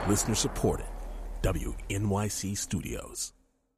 Listener supported. WNYC Studios.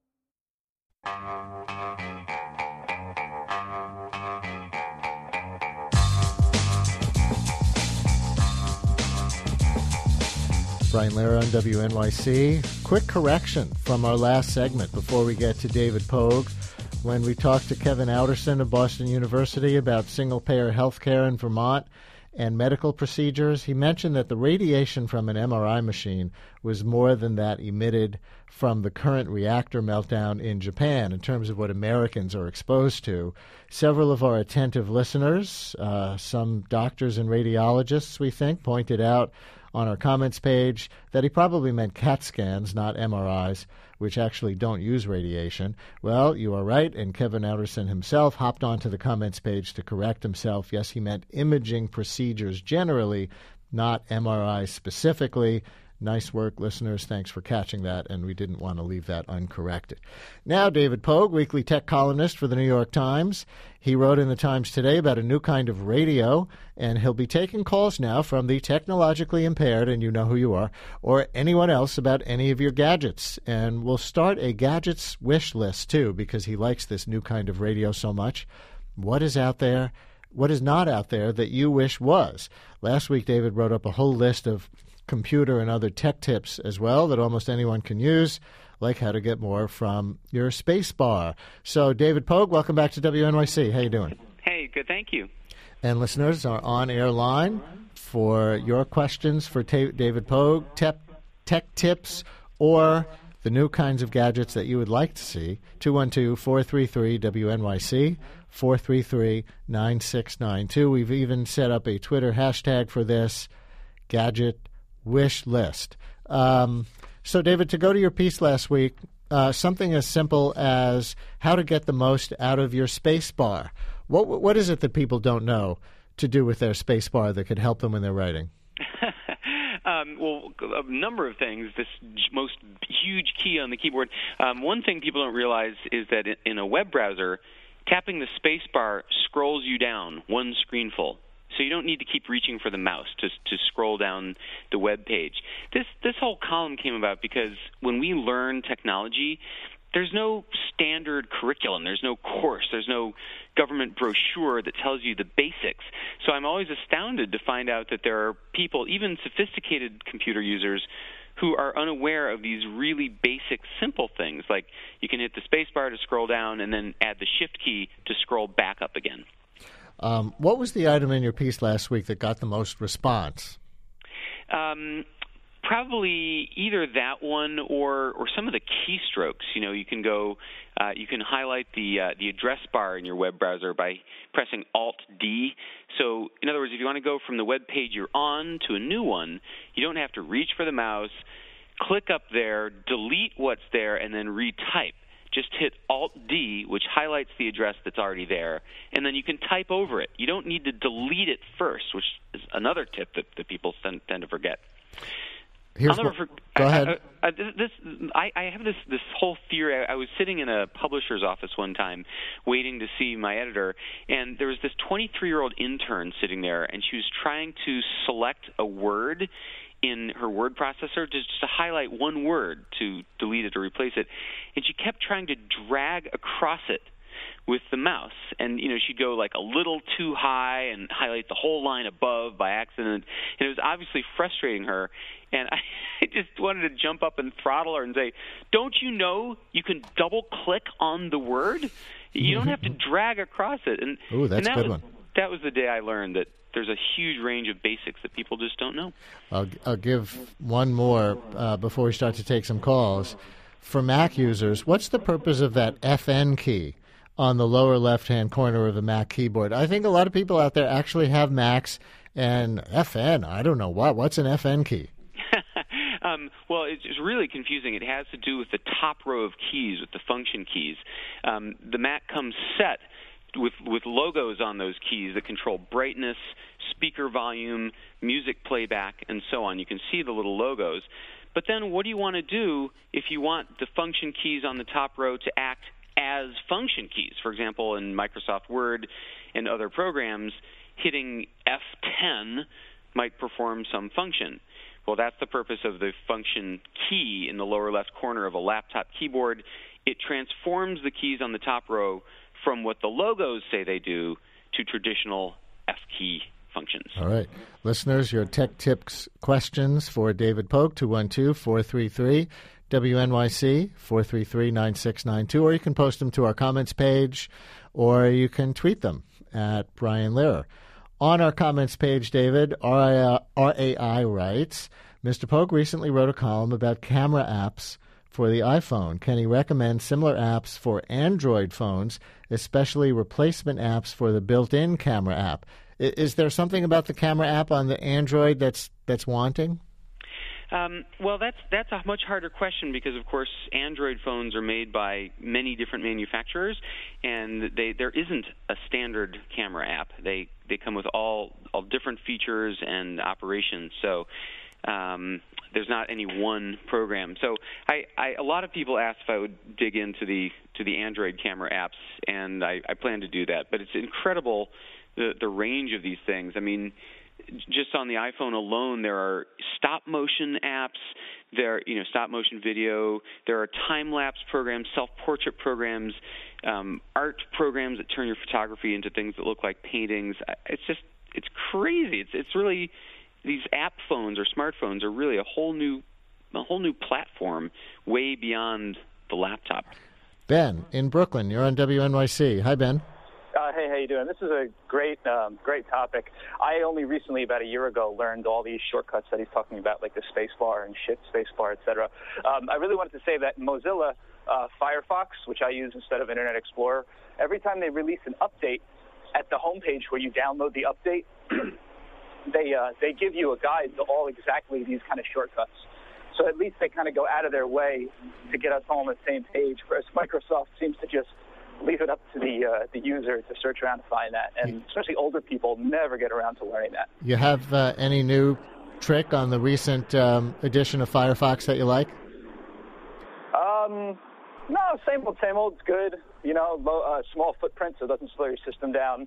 Brian Lehrer on WNYC. Quick correction from our last segment before we get to David Pogue. When we talked to Kevin Outerson of Boston University about single-payer health care in Vermont and medical procedures, he mentioned that the radiation from an MRI machine was more than that emitted from the current reactor meltdown in Japan in terms of what Americans are exposed to. Several of our attentive listeners, some doctors and radiologists, we think, pointed out on our comments page that he probably meant CAT scans, not MRIs, which actually don't use radiation. Well, you are right, and Kevin Outerson himself hopped onto the comments page to correct himself. Yes, he meant imaging procedures generally, not MRIs specifically. Nice work, listeners. Thanks for catching that, and we didn't want to leave that uncorrected. Now, David Pogue, weekly tech columnist for the New York Times. He wrote in the Times today about a new kind of radio, and he'll be taking calls now from the technologically impaired, and you know who you are, or anyone else about any of your gadgets. And we'll start a gadgets wish list, too, because he likes this new kind of radio so much. What is out there? What is not out there that you wish was? Last week, David wrote up a whole list of computer and other tech tips as well that almost anyone can use, like how to get more from your space bar. So, David Pogue, welcome back to WNYC. How you doing? Hey, good, thank you. And listeners, our on-air line for your questions for David Pogue, tech tips, or the new kinds of gadgets that you would like to see, 212-433-WNYC, 433-9692. We've even set up a Twitter hashtag for this, Gadget Wish List. So, David, to go to your piece last week, something as simple as how to get the most out of your space bar. What is it that people don't know to do with their space bar that could help them when they're writing? Well, a number of things. This most huge key on the keyboard. One thing people don't realize is that in a web browser, tapping the space bar scrolls you down one screen full. So you don't need to keep reaching for the mouse to scroll down the web page. This whole column came about because when we learn technology, there's no standard curriculum. There's no course. There's no government brochure that tells you the basics. So I'm always astounded to find out that there are people, even sophisticated computer users, who are unaware of these really basic, simple things, like you can hit the space bar to scroll down and then add the shift key to scroll back up again. What was the item in your piece last week that got the most response? Probably either that one or some of the keystrokes. You know, you can go, you can highlight the address bar in your web browser by pressing Alt-D. So, in other words, if you want to go from the web page you're on to a new one, you don't have to reach for the mouse, click up there, delete what's there, and then retype. Just hit Alt-D, which highlights the address that's already there, and then you can type over it. You don't need to delete it first, which is another tip that people tend to forget. Go ahead. I have this whole theory. I was sitting in a publisher's office one time waiting to see my editor, and there was this 23-year-old intern sitting there, and she was trying to select a word in her word processor just to highlight one word to delete it or replace it. And she kept trying to drag across it with the mouse. And, you know, she'd go like a little too high and highlight the whole line above by accident. And it was obviously frustrating her. And I just wanted to jump up and throttle her and say, don't you know you can double-click on the word? You don't have to drag across it. Ooh, that's a good one. That was the day I learned that there's a huge range of basics that people just don't know. I'll give one more before we start to take some calls. For Mac users, what's the purpose of that FN key on the lower left-hand corner of the Mac keyboard? I think a lot of people out there actually have Macs, and FN, I don't know what's an FN key? Well, it's really confusing. It has to do with the top row of keys, with the function keys. The Mac comes set with logos on those keys that control brightness, speaker volume, music playback, and so on. You can see the little logos. But then what do you want to do if you want the function keys on the top row to act as function keys? For example, in Microsoft Word and other programs, hitting F10 might perform some function. Well, that's the purpose of the function key in the lower left corner of a laptop keyboard. It transforms the keys on the top row from what the logos say they do to traditional F key functions. All right. Listeners, your tech tips questions for David Pogue, 212-433-WNYC, 433-9692, or you can post them to our comments page, or you can tweet them at Brian Lehrer. On our comments page, David, RAI writes, Mr. Pogue recently wrote a column about camera apps for the iPhone. Can he recommend similar apps for Android phones, especially replacement apps for the built-in camera app? Is there something about the camera app on the Android that's wanting? Well, that's a much harder question because, of course, Android phones are made by many different manufacturers, and there isn't a standard camera app. They come with all different features and operations. So there's not any one program. So a lot of people asked if I would dig into the Android camera apps, and I plan to do that. But it's incredible the range of these things. I mean, just on the iPhone alone, there are stop-motion apps, stop-motion video. There are time-lapse programs, self-portrait programs, art programs that turn your photography into things that look like paintings. It's crazy. It's really, these app phones or smartphones are really a whole new platform way beyond the laptop. Ben in Brooklyn, you're on WNYC. Hi, Ben. Hey, how you doing? This is a great topic. I only recently, about a year ago, learned all these shortcuts that he's talking about, like the spacebar and shift spacebar, etc. I really wanted to say that Mozilla Firefox, which I use instead of Internet Explorer, every time they release an update, at the homepage where you download the update, they give you a guide to all exactly these kind of shortcuts. So at least they kind of go out of their way to get us all on the same page, whereas Microsoft seems to just leave it up to the user to search around to find that. And especially older people never get around to learning that. You have any new trick on the recent edition of Firefox that you like? No, same old. It's good. Small footprint, so it doesn't slow your system down.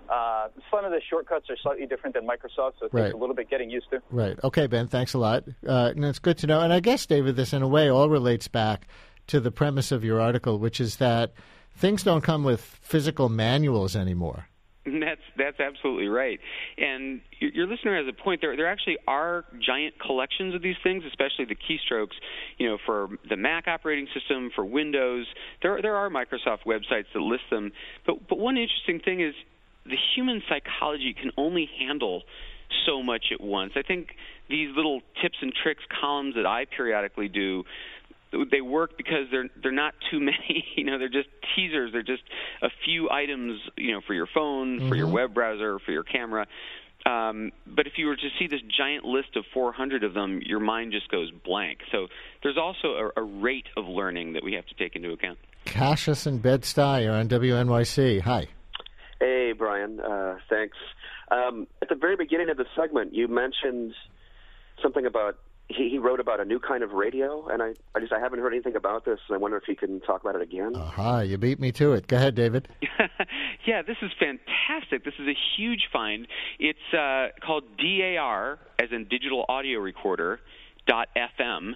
Some of the shortcuts are slightly different than Microsoft, so it takes a little bit getting used to. Right. Okay, Ben, thanks a lot. And it's good to know. And I guess, David, this in a way all relates back to the premise of your article, which is that things don't come with physical manuals anymore. That's absolutely right. And your listener has a point. There actually are giant collections of these things, especially the keystrokes, for the Mac operating system, for Windows. There are Microsoft websites that list them. But one interesting thing is the human psychology can only handle so much at once. I think these little tips and tricks columns that I periodically do, they work because they're not too many. They're just teasers. They're just a few items, for your phone, for your web browser, for your camera. But if you were to see this giant list of 400 of them, your mind just goes blank. So there's also a rate of learning that we have to take into account. Cassius and Bed-Stuy, you're on WNYC. Hi. Hey, Brian. Thanks. At the very beginning of the segment, you mentioned something about he wrote about a new kind of radio, and I haven't heard anything about this, and I wonder if he can talk about it again. Aha, you beat me to it. Go ahead, David. Yeah, this is fantastic. This is a huge find. It's called DAR, as in Digital Audio Recorder, .fm.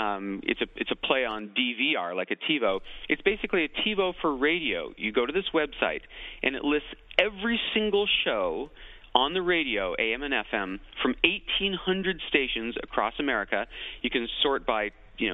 It's a play on DVR, like a TiVo. It's basically a TiVo for radio. You go to this website, and it lists every single show on the radio, AM and FM, from 1,800 stations across America. You can sort by,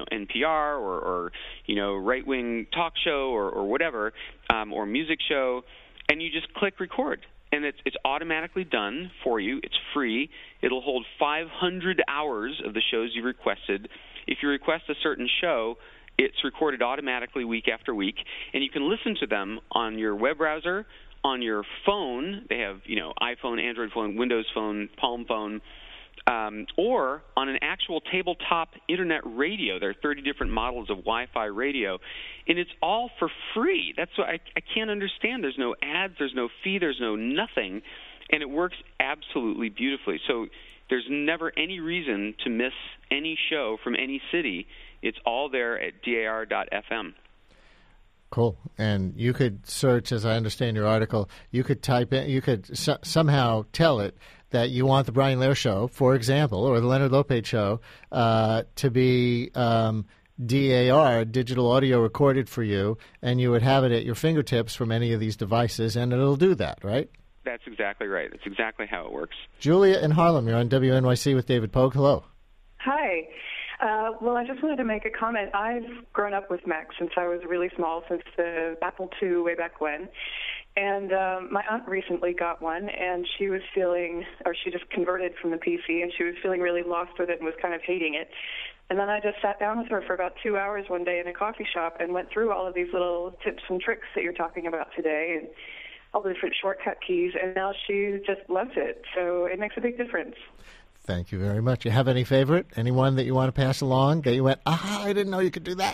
NPR or right-wing talk show or whatever, or music show, and you just click record. And it's automatically done for you. It's free. It'll hold 500 hours of the shows you requested. If you request a certain show, it's recorded automatically week after week, and you can listen to them on your web browser, on your phone. They have, iPhone, Android phone, Windows phone, Palm phone, or on an actual tabletop internet radio. There are 30 different models of Wi-Fi radio, and it's all for free. That's what I can't understand. There's no ads, there's no fee, there's no nothing, and it works absolutely beautifully. So there's never any reason to miss any show from any city. It's all there at dar.fm. Cool. And you could search, as I understand your article, you could type in, you could somehow tell it that you want the Brian Lehrer Show, for example, or the Leonard Lopate Show, to be DAR, digital audio recorded for you, and you would have it at your fingertips from any of these devices, and it'll do that, right? That's exactly right. That's exactly how it works. Julia in Harlem, you're on WNYC with David Pogue. Hello. Hi. Well, I just wanted to make a comment. I've grown up with Macs since I was really small, since the Apple II way back when. And my aunt recently got one, and she was feeling, or she just converted from the PC, and she was feeling really lost with it and was kind of hating it. And then I just sat down with her for about 2 hours one day in a coffee shop and went through all of these little tips and tricks that you're talking about today, and all the different shortcut keys, and now she just loves it. So it makes a big difference. Thank you very much. You have any favorite? Anyone that you want to pass along that you went, I didn't know you could do that?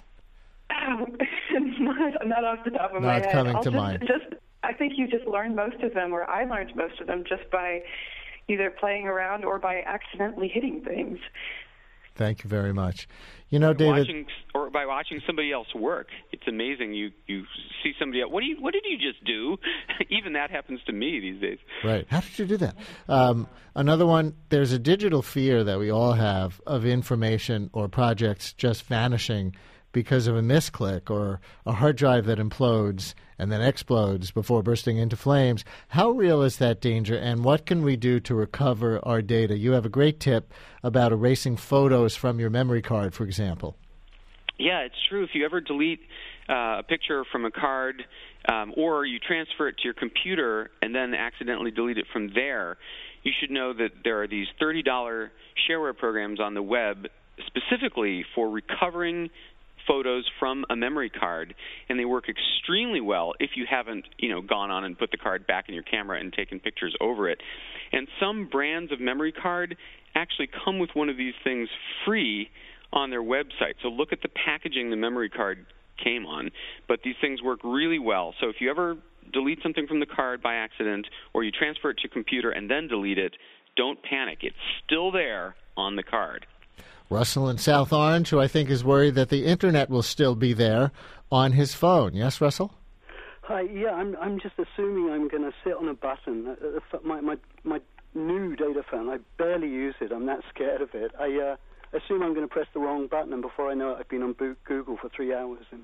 Not off the top of my head. Not coming to mind. I think you just learn most of them, or I learned most of them just by either playing around or by accidentally hitting things. Thank you very much. You know, David, or by watching somebody else work, it's amazing. You see somebody else. What did you just do? Even that happens to me these days. Right. How did you do that? Another one. There's a digital fear that we all have of information or projects just vanishing because of a misclick or a hard drive that implodes and then explodes before bursting into flames. How real is that danger, and what can we do to recover our data? You have a great tip about erasing photos from your memory card, for example. Yeah, it's true. If you ever delete a picture from a card or you transfer it to your computer and then accidentally delete it from there, you should know that there are these $30 shareware programs on the web specifically for recovering photos from a memory card, and they work extremely well if you haven't, gone on and put the card back in your camera and taken pictures over it. And some brands of memory card actually come with one of these things free on their website. So look at the packaging the memory card came on. But these things work really well. So if you ever delete something from the card by accident, or you transfer it to your computer and then delete it, don't panic. It's still there on the card. Russell in South Orange, who I think is worried that the Internet will still be there on his phone. Yes, Russell? Hi. Yeah, I'm just assuming I'm going to sit on a button. My new data phone, I barely use it. I'm that scared of it. I assume I'm going to press the wrong button, and before I know it, I've been on Google for 3 hours, and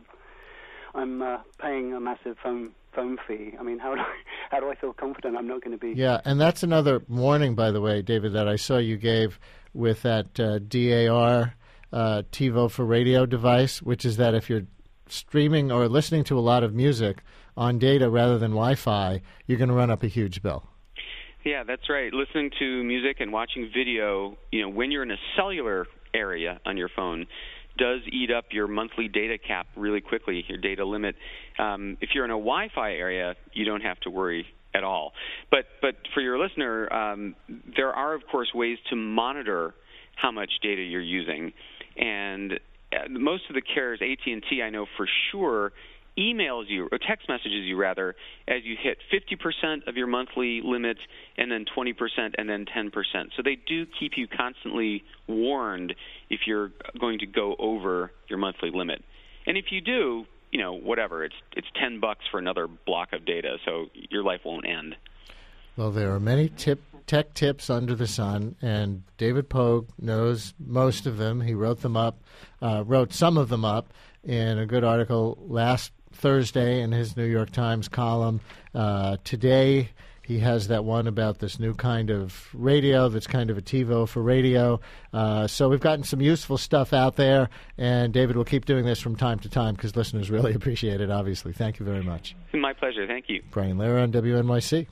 I'm paying a massive phone fee. I mean, how do I feel confident I'm not going to be? Yeah, and that's another warning, by the way, David, that I saw you gave with that DAR TiVo for radio device, which is that if you're streaming or listening to a lot of music on data rather than Wi-Fi, you're going to run up a huge bill. Yeah, that's right. Listening to music and watching video, when you're in a cellular area on your phone, does eat up your monthly data cap really quickly, your data limit. If you're in a Wi-Fi area, you don't have to worry at all. But for your listener, there are, of course, ways to monitor how much data you're using. And most of the carriers, AT&T, I know for sure, emails you, or text messages you rather, as you hit 50% of your monthly limit, and then 20%, and then 10%. So they do keep you constantly warned if you're going to go over your monthly limit. And if you do, whatever, it's $10 for another block of data, so your life won't end. Well, there are many tech tips under the sun, and David Pogue knows most of them. He wrote some of them up in a good article last Thursday in his New York Times column. Today, he has that one about this new kind of radio that's kind of a TiVo for radio. So we've gotten some useful stuff out there, and David will keep doing this from time to time because listeners really appreciate it, obviously. Thank you very much. My pleasure. Thank you. Brian Lehrer on WNYC.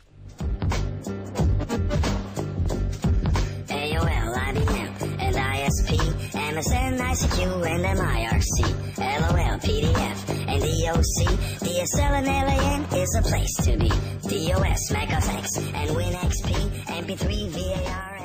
AOL, IBM, and ISP, MSN, ICQ, and MIRC, LOL, PDF, and EOC, DSL and LAN is a place to be. DOS, Mac OS X, and WinXP, MP3, VAR,